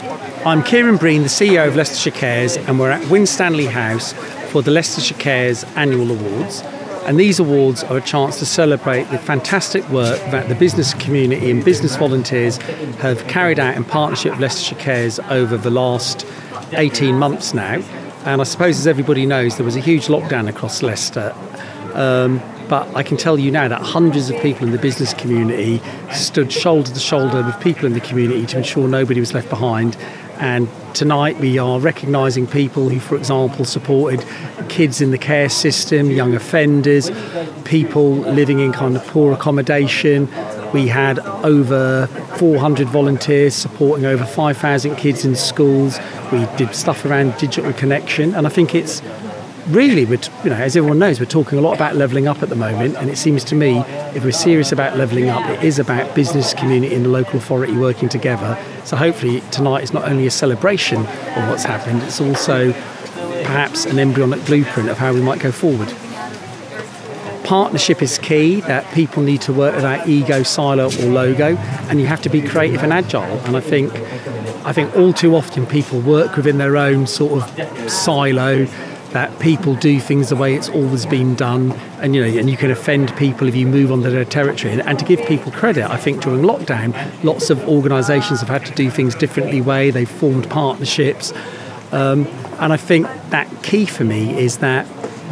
I'm Kieran Breen, the CEO of Leicestershire Cares, and we're at Winstanley House for the Leicestershire Cares Annual Awards. And these awards are a chance to celebrate the fantastic work that the business community and business volunteers have carried out in partnership with Leicestershire Cares over the last 18 months now. And I suppose, as everybody knows, there was a huge lockdown across Leicester. But I can tell you now that hundreds of people in the business community stood shoulder to shoulder with people in the community to ensure nobody was left behind. And tonight we are recognising people who, for example, supported kids in the care system, young offenders, people living in kind of poor accommodation. We had over 400 volunteers supporting over 5,000 kids in schools. We did stuff around digital connection, and I think it's really, as everyone knows, we're talking a lot about levelling up at the moment, and it seems to me, if we're serious about levelling up, it is about business, community and the local authority working together. So hopefully tonight is not only a celebration of what's happened, it's also perhaps an embryonic blueprint of how we might go forward. Partnership is key, that people need to work without ego, silo or logo, and you have to be creative and agile. And I think all too often people work within their own sort of silo, that people do things the way it's always been done, and you can offend people if you move onto their territory. And to give people credit, I think during lockdown, lots of organisations have had to do things differently they've formed partnerships, and I think that key for me is that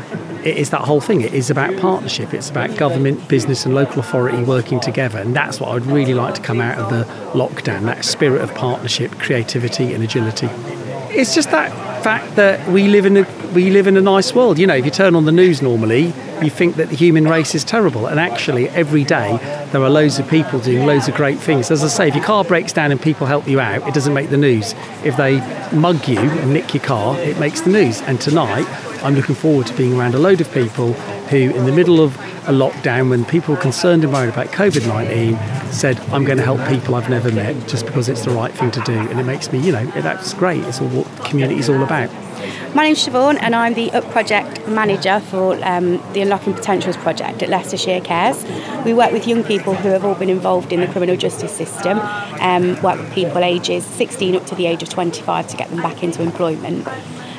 it is that whole thing. It is about partnership. It's about government, business and local authority working together, and that's what I would really like to come out of the lockdown, that spirit of partnership, creativity and agility. It's just that fact that we live in a nice world. If you turn on the news normally, you think that the human race is terrible, and actually every day there are loads of people doing loads of great things. As I say, if your car breaks down and people help you out, it doesn't make the news. If they mug you and nick your car, it makes the news. And tonight I'm looking forward to being around a load of people who, in the middle of a lockdown, when people were concerned and worried about COVID-19, said, I'm going to help people I've never met just because it's the right thing to do. And it makes me, that's great. It's all what the community is all about. My name's Siobhan, and I'm the UP project manager for the Unlocking Potentials project at Leicestershire Cares. We work with young people who have all been involved in the criminal justice system, work with people ages 16 up to the age of 25 to get them back into employment.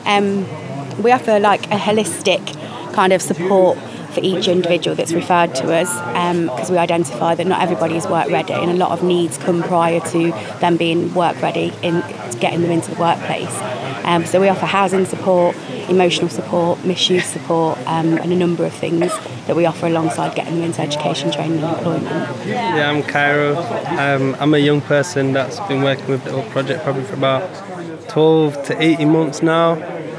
We offer a holistic kind of support for each individual that's referred to us, because we identify that not everybody is work ready, and a lot of needs come prior to them being work ready in getting them into the workplace. So we offer housing support, emotional support, misuse support, and a number of things that we offer alongside getting them into education, training and employment. Yeah, I'm Cairo. I'm a young person that's been working with the UP project probably for about 12 to 18 months now.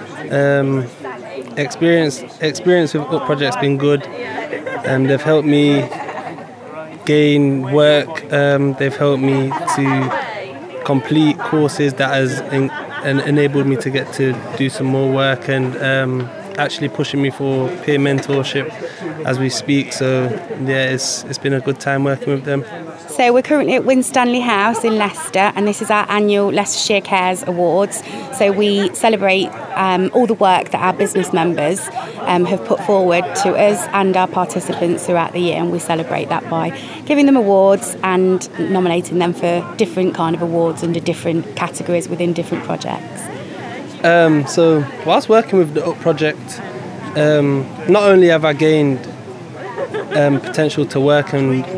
Experience with UP project's been good. They've helped me gain work. They've helped me to complete courses that has enabled me to get to do some more work, and actually pushing me for peer mentorship as we speak. So yeah, it's been a good time working with them. So we're currently at Winstanley House in Leicester, and this is our annual Leicestershire Cares Awards. So we celebrate all the work that our business members have put forward to us and our participants throughout the year, and we celebrate that by giving them awards and nominating them for different kind of awards under different categories within different projects. So whilst working with the UP project, not only have I gained potential to work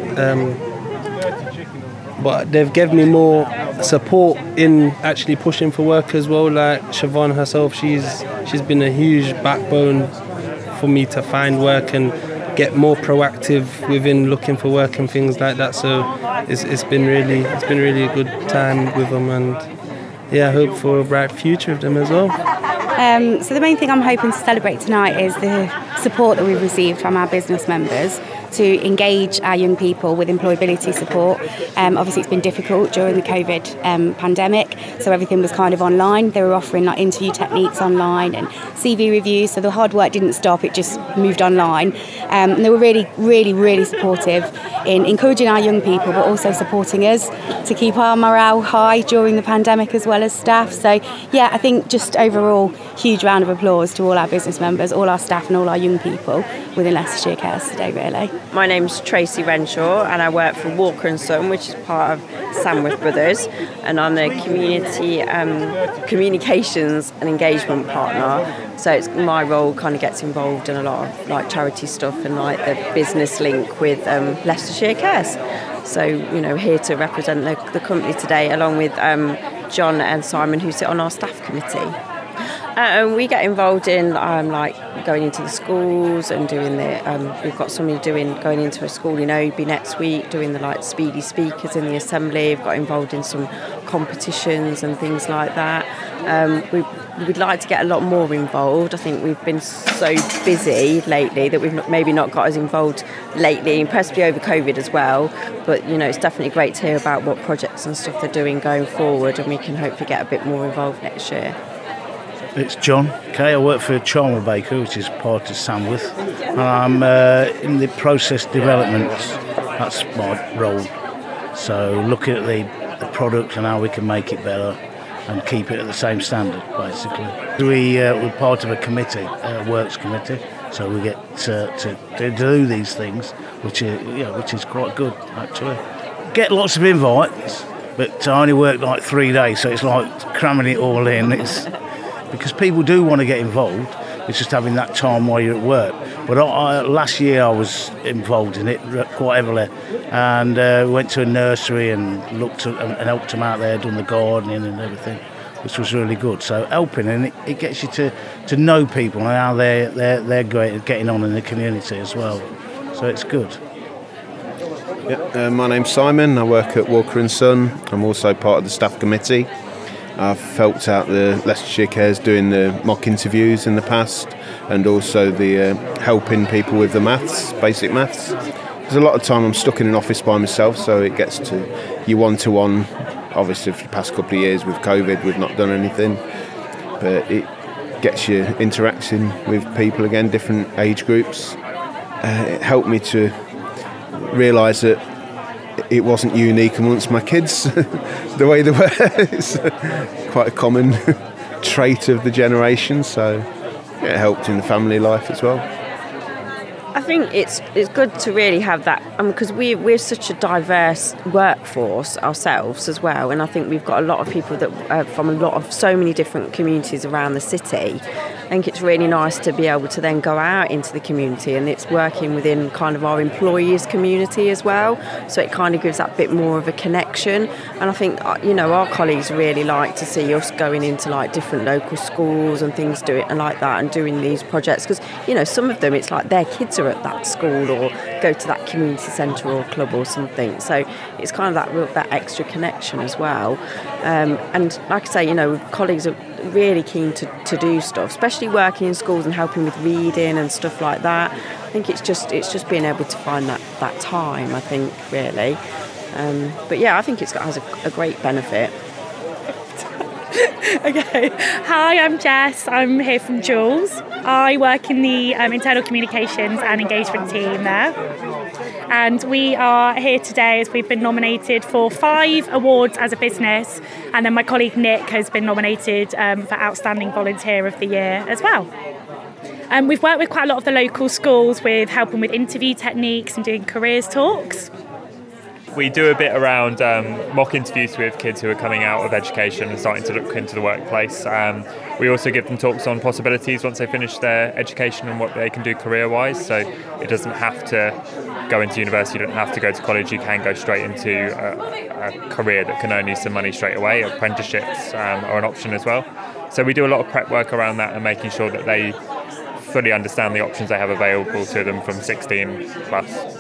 but they've given me more support in actually pushing for work as well. Like Siobhan herself, she's been a huge backbone for me to find work and get more proactive within looking for work and things like that. So it's been really a good time with them, and yeah, I hope for a bright future with them as well. So the main thing I'm hoping to celebrate tonight is the support that we've received from our business members to engage our young people with employability support. Obviously it's been difficult during the COVID pandemic, so everything was kind of online. They were offering interview techniques online and CV reviews, so the hard work didn't stop, it just moved online. And they were really supportive in encouraging our young people, but also supporting us to keep our morale high during the pandemic as well as staff. So yeah, I think just overall, huge round of applause to all our business members, all our staff and all our young people within Leicestershire Cares today, really. My name's Tracy Renshaw and I work for Walker & Son, which is part of Sandworth Brothers, and I'm the community communications and engagement partner. So it's my role kind of gets involved in a lot of like charity stuff and like the business link with Leicestershire Cares. So, you know, here to represent the company today along with John and Simon, who sit on our staff committee. And we get involved in like going into the schools and doing we've got somebody going into a school in Oby next week, doing the like speedy speakers in the assembly. We've got involved in some competitions and things like that. We'd like to get a lot more involved. I think we've been so busy lately that we've maybe not got as involved lately, and possibly over COVID as well. But, you know, it's definitely great to hear about what projects and stuff they're doing going forward, and we can hopefully get a bit more involved next year. It's John. I work for Charmer Baker, which is part of Sandworth, and I'm in the process development. That's my role. So looking at the product and how we can make it better and keep it at the same standard, basically. We're part of a committee, a works committee, so we get to do these things, which is quite good actually. Get lots of invites, but I only work like 3 days, so it's like cramming it all in. It's because people do want to get involved. It's just having that time while you're at work. But last year I was involved in it quite heavily, and went to a nursery and looked at, and helped them out there, done the gardening and everything, which was really good. So helping, and it gets you to know people and how they're getting on in the community as well. So it's good. My name's Simon. I work at Walker & Son. I'm also part of the staff committee. I've helped out the Leicestershire Cares doing the mock interviews in the past, and also the helping people with the maths, basic maths. There's a lot of time I'm stuck in an office by myself, so it gets to you one-to-one. Obviously for the past couple of years with COVID we've not done anything, but it gets you interacting with people again, different age groups. It helped me to realise that it wasn't unique amongst my kids, the way they were. It's quite a common trait of the generation, so it helped in the family life as well. I think it's good to really have that, because we're such a diverse workforce ourselves as well, and I think we've got a lot of people that from so many different communities around the city. I think it's really nice to be able to then go out into the community, and it's working within kind of our employees community as well, so it kind of gives that bit more of a connection. And I think, you know, our colleagues really like to see us going into like different local schools and things and like that, and doing these projects, because, you know, some of them it's like their kids are at that school or go to that community centre or club or something, so it's kind of that extra connection as well. And like I say, you know, colleagues are really keen to do stuff, especially working in schools and helping with reading and stuff like that. I think it's just being able to find that time, I think, really. But yeah, I think it has a great benefit. Okay. Hi, I'm Jess. I'm here from Jules. I work in the internal communications and engagement team there. And we are here today as we've been nominated for 5 awards as a business. And then my colleague Nick has been nominated for Outstanding Volunteer of the Year as well. We've worked with quite a lot of the local schools with helping with interview techniques and doing careers talks. We do a bit around mock interviews with kids who are coming out of education and starting to look into the workplace. We also give them talks on possibilities once they finish their education and what they can do career-wise. So it doesn't have to go into university, you don't have to go to college, you can go straight into a career that can earn you some money straight away. Apprenticeships are an option as well. So we do a lot of prep work around that and making sure that they fully understand the options they have available to them from 16 plus.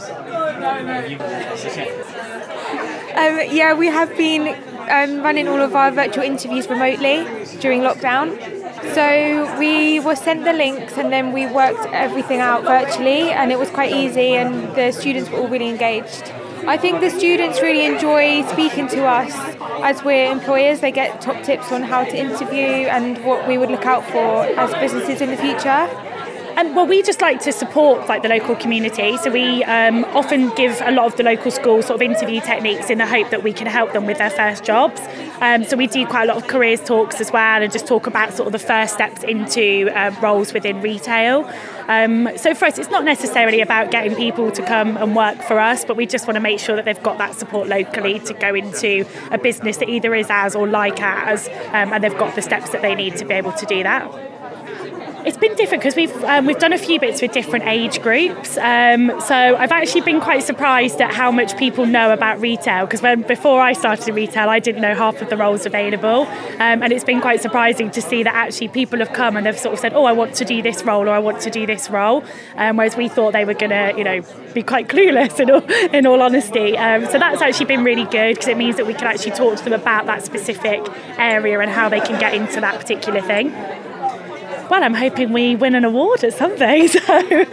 Yeah, we have been running all of our virtual interviews remotely during lockdown. So we were sent the links and then we worked everything out virtually, and it was quite easy, and the students were all really engaged. I think the students really enjoy speaking to us as we're employers. They get top tips on how to interview and what we would look out for as businesses in the future. Well, we just like to support like the local community, so we often give a lot of the local schools sort of interview techniques in the hope that we can help them with their first jobs. So we do quite a lot of careers talks as well, and just talk about sort of the first steps into roles within retail. So for us, it's not necessarily about getting people to come and work for us, but we just want to make sure that they've got that support locally to go into a business that either is as or like ours, and they've got the steps that they need to be able to do that. It's been different because we've done a few bits with different age groups. So I've actually been quite surprised at how much people know about retail, because before I started in retail, I didn't know half of the roles available. And it's been quite surprising to see that actually people have come and they've sort of said, oh, I want to do this role, or I want to do this role. Whereas we thought they were going to, be quite clueless in all honesty. So that's actually been really good, because it means that we can actually talk to them about that specific area and how they can get into that particular thing. Well, I'm hoping we win an award at something. So,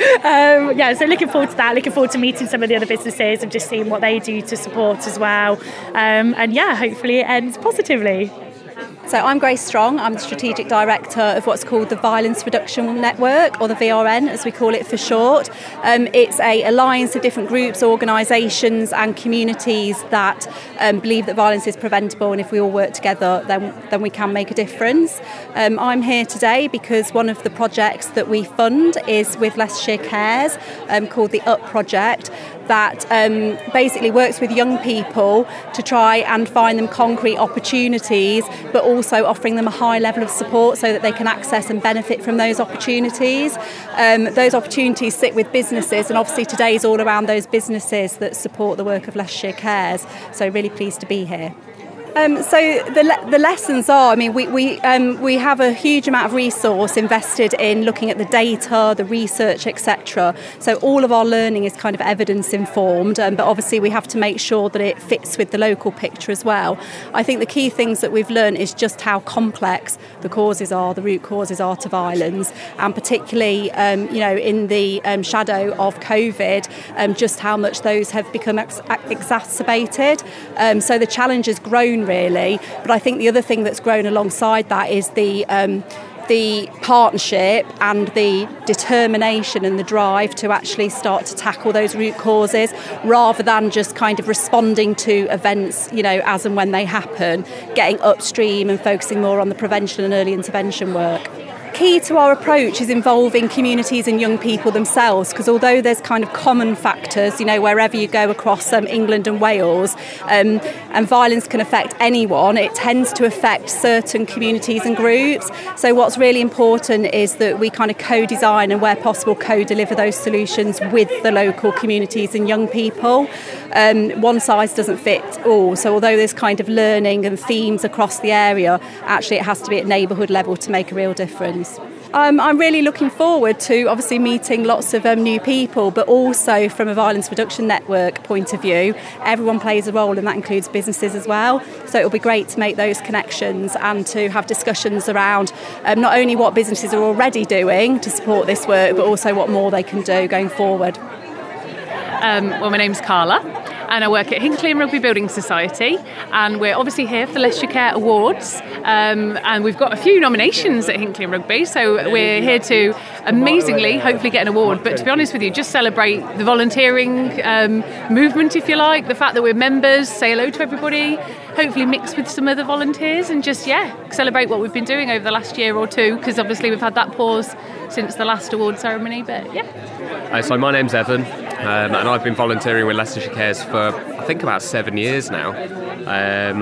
so looking forward to that. Looking forward to meeting some of the other businesses and just seeing what they do to support as well. Hopefully it ends positively. So I'm Grace Strong. I'm the Strategic Director of what's called the Violence Reduction Network, or the VRN as we call it for short. It's an alliance of different groups, organisations and communities that believe that violence is preventable, and if we all work together then we can make a difference. I'm here today because one of the projects that we fund is with Leicestershire Cares, called the UP Project, that basically works with young people to try and find them concrete opportunities, but also offering them a high level of support so that they can access and benefit from those opportunities. Those opportunities sit with businesses, and obviously today is all around those businesses that support the work of Leicestershire Cares. So really pleased to be here. So the lessons are, we have a huge amount of resource invested in looking at the data, the research, etc. So all of our learning is kind of evidence informed, but obviously we have to make sure that it fits with the local picture as well. I think the key things that we've learned is just how complex the causes are, the root causes are to violence, and particularly in the shadow of COVID, just how much those have become exacerbated. So the challenge has grown really, but I think the other thing that's grown alongside that is the partnership and the determination and the drive to actually start to tackle those root causes, rather than just kind of responding to events, as and when they happen, getting upstream and focusing more on the prevention and early intervention work. Key to our approach is involving communities and young people themselves, because although there's kind of common factors, wherever you go across England and Wales, and violence can affect anyone, it tends to affect certain communities and groups. So what's really important is that we kind of co-design and, where possible, co-deliver those solutions with the local communities and young people. One size doesn't fit all. So although there's kind of learning and themes across the area, actually it has to be at neighbourhood level to make a real difference. I'm really looking forward to obviously meeting lots of new people, but also from a violence reduction network point of view, everyone plays a role, and that includes businesses as well. So it'll be great to make those connections and to have discussions around not only what businesses are already doing to support this work, but also what more they can do going forward. My name's Carla, and I work at Hinckley and Rugby Building Society, and we're obviously here for the Leicestershire Care Awards, and we've got a few nominations at Hinckley and Rugby, so we're here to amazingly hopefully get an award. But to be honest with you, just celebrate the volunteering movement, if you like, the fact that we're members, say hello to everybody, hopefully mix with some other volunteers, and just celebrate what we've been doing over the last year or two, because obviously we've had that pause since the last award ceremony. But so my name's Evan, and I've been volunteering with Leicestershire Cares for I think about 7 years now, and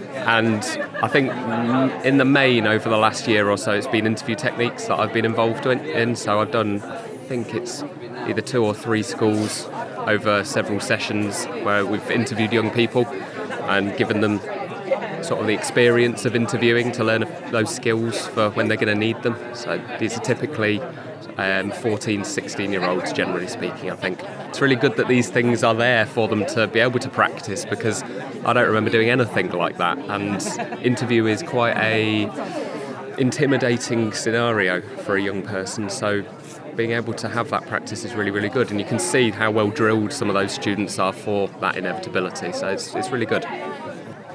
I think in the main over the last year or so it's been interview techniques that I've been involved in. So I've done, I think it's either 2 or 3 schools over several sessions where we've interviewed young people and given them sort of the experience of interviewing to learn those skills for when they're going to need them. So these are typically 14, 16-year-olds, generally speaking. I think it's really good that these things are there for them to be able to practice, because I don't remember doing anything like that, and interview is quite a intimidating scenario for a young person, so being able to have that practice is really, really good, and you can see how well drilled some of those students are for that inevitability, so it's really good.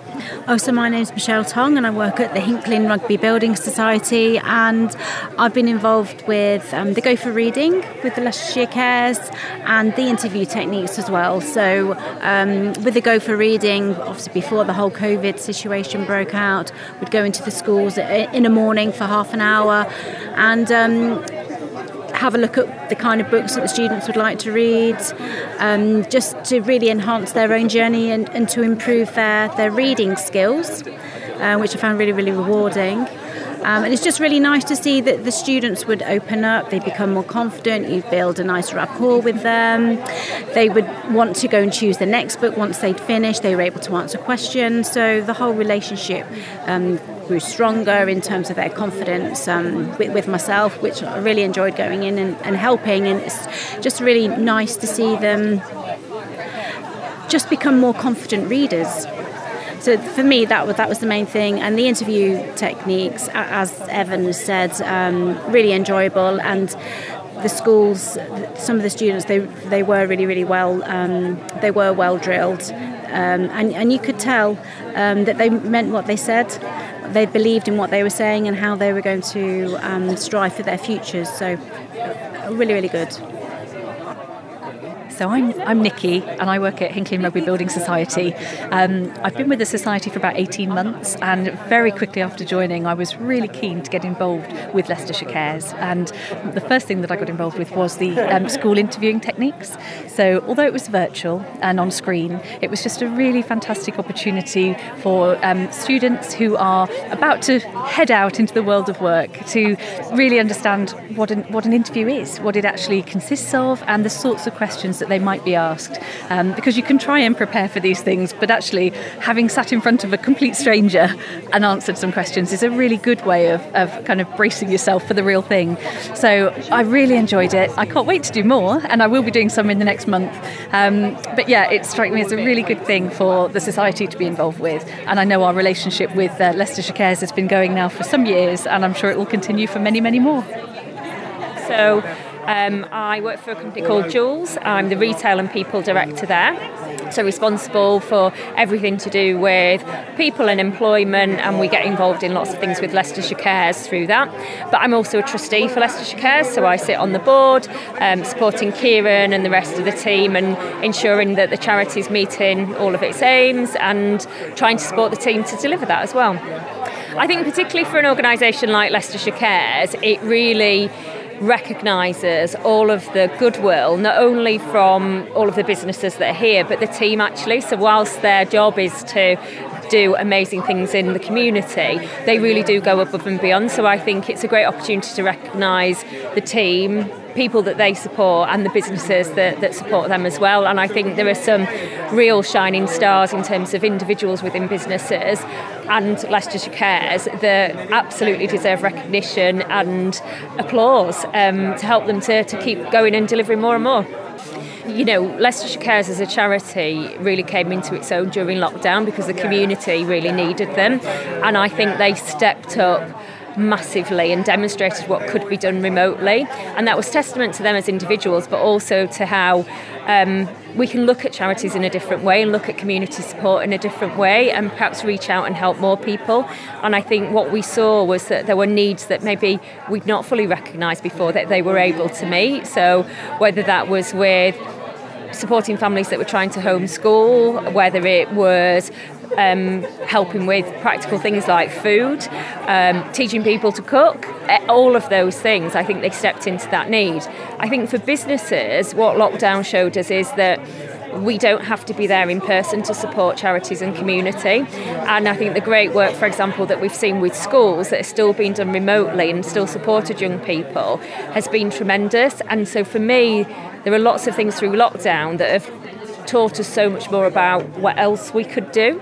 So my name's Michelle Tong and I work at the Hinckley Rugby Building Society, and I've been involved with the Go for Reading with the Leicestershire Cares and the interview techniques as well. So with the Go for Reading, obviously before the whole COVID situation broke out, we'd go into the schools in the morning for half an hour and have a look at the kind of books that the students would like to read, just to really enhance their own journey and to improve their reading skills, which I found really, really rewarding. And it's just really nice to see that the students would open up, they become more confident, you build a nice rapport with them. They would want to go and choose the next book once they'd finished, they were able to answer questions. So the whole relationship grew stronger in terms of their confidence with myself, which I really enjoyed going in and helping. And it's just really nice to see them just become more confident readers. So for me, that was the main thing. And the interview techniques, as Evan said, really enjoyable. And the schools, some of the students, they were really, really well. They were well drilled, and you could tell that they meant what they said. They believed in what they were saying and how they were going to strive for their futures. So really, really good. So I'm Nikki and I work at Hinckley Rugby Building Society. I've been with the society for about 18 months, and very quickly after joining I was really keen to get involved with Leicestershire Cares, and the first thing that I got involved with was the school interviewing techniques. So although it was virtual and on screen, it was just a really fantastic opportunity for students who are about to head out into the world of work to really understand what an interview is, what it actually consists of, and the sorts of questions that they might be asked, because you can try and prepare for these things, but actually having sat in front of a complete stranger and answered some questions is a really good way of kind of bracing yourself for the real thing. So I really enjoyed it. I can't wait to do more, and I will be doing some in the next month. But yeah, it struck me as a really good thing for the society to be involved with, and I know our relationship with Leicestershire Cares has been going now for some years, and I'm sure it will continue for many, many more. So I work for a company called Jules. I'm the retail and people director there, so responsible for everything to do with people and employment, and we get involved in lots of things with Leicestershire Cares through that. But I'm also a trustee for Leicestershire Cares, so I sit on the board supporting Kieran and the rest of the team and ensuring that the charity's meeting all of its aims and trying to support the team to deliver that as well. I think particularly for an organisation like Leicestershire Cares, it really recognises all of the goodwill, not only from all of the businesses that are here, but the team actually. So whilst their job is to do amazing things in the community, they really do go above and beyond. So I think it's a great opportunity to recognise the team, people that they support, and the businesses that support them as well. And I think there are some real shining stars in terms of individuals within businesses and Leicestershire Cares that absolutely deserve recognition and applause to help them to keep going and delivering more and more. You know, Leicestershire Cares as a charity really came into its own during lockdown because the community really needed them, and I think they stepped up massively and demonstrated what could be done remotely, and that was testament to them as individuals, but also to how we can look at charities in a different way and look at community support in a different way and perhaps reach out and help more people. And I think what we saw was that there were needs that maybe we'd not fully recognised before that they were able to meet. So whether that was with supporting families that were trying to homeschool, whether it was helping with practical things like food, teaching people to cook, all of those things, I think they stepped into that need. I think for businesses, what lockdown showed us is that we don't have to be there in person to support charities and community. And I think the great work, for example, that we've seen with schools that are still being done remotely and still supported young people has been tremendous. And so for me, there are lots of things through lockdown that have taught us so much more about what else we could do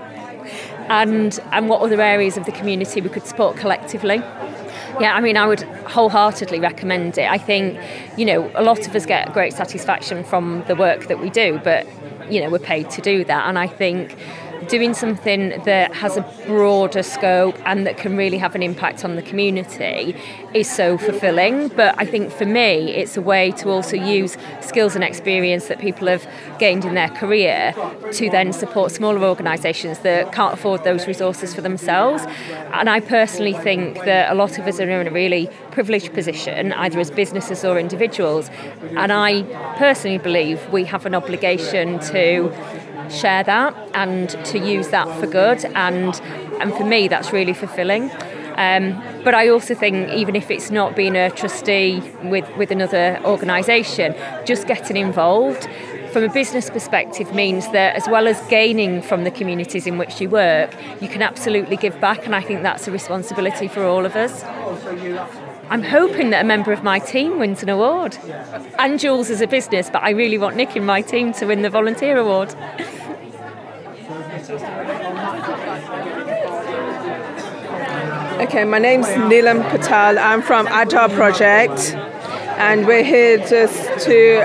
and what other areas of the community we could support collectively. Yeah, I mean, I would wholeheartedly recommend it. I think, you know, a lot of us get great satisfaction from the work that we do, but, you know, we're paid to do that. And I think doing something that has a broader scope and that can really have an impact on the community is so fulfilling. But I think for me, it's a way to also use skills and experience that people have gained in their career to then support smaller organisations that can't afford those resources for themselves. And I personally think that a lot of us are in a really privileged position, either as businesses or individuals. And I personally believe we have an obligation to share that and to use that for good, and for me that's really fulfilling. But I also think even if it's not being a trustee with another organisation, just getting involved from a business perspective means that as well as gaining from the communities in which you work, you can absolutely give back, and I think that's a responsibility for all of us. I'm hoping that a member of my team wins an award, and Jules as a business, but I really want Nick in my team to win the volunteer award. Okay, my name's Neelam Patel. I'm from Agile Project, and we're here just to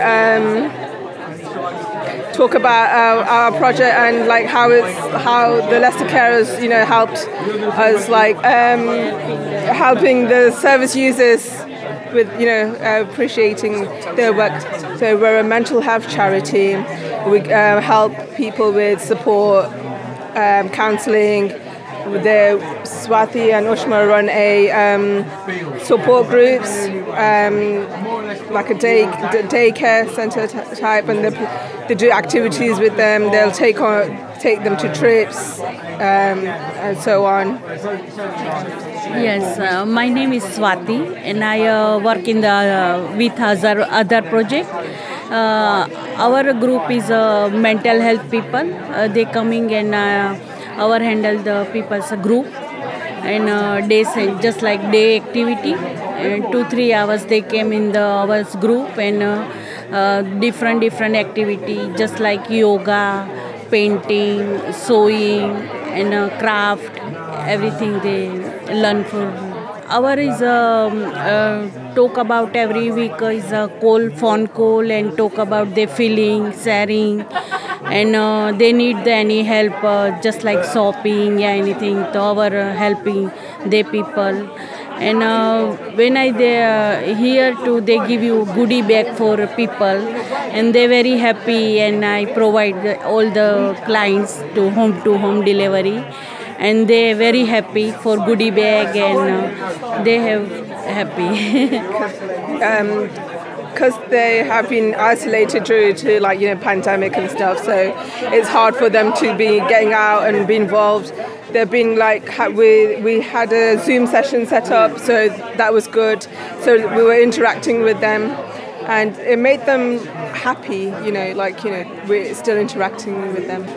talk about our project and like how the Leicester Carers, helped us, like helping the service users with appreciating their work. So we're a mental health charity. We help people with support, counselling. The Swati and Ushma run a support groups, like a daycare centre type, and they do activities with them. They'll take them to trips and so on. Yes, my name is Swati, and I work in the with other project. Our group is mental health people. They coming and our handle the people's group and days just like day activity. 2-3 hours they came in the hours group and different activity just like yoga, painting, sewing and craft. Everything they learn for. Our is talk about every week is a phone call and talk about their feeling, sharing, and they need any help just like shopping, anything. So our helping the people. And when they here too, they give you goodie bag for people, and they're very happy. And I provide all the clients to home delivery. And they're very happy for goodie bag, and they have happy. Because they have been isolated due to pandemic and stuff, so it's hard for them to be getting out and be involved. They've been we had a Zoom session set up, so that was good. So we were interacting with them, and it made them happy. We're still interacting with them.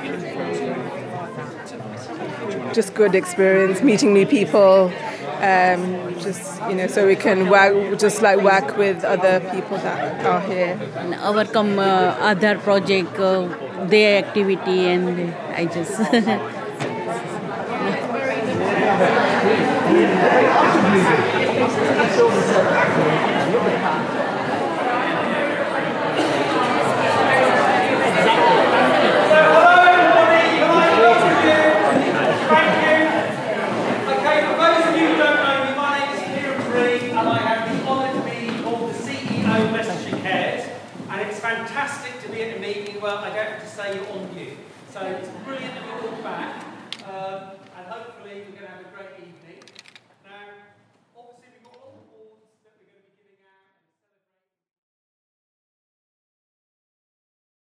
Just good experience, meeting new people, so we can work with other people that are here. And overcome other project, their activity, and I just. Fantastic to be at a meeting where I don't have to say you're on mute. So it's brilliant that you're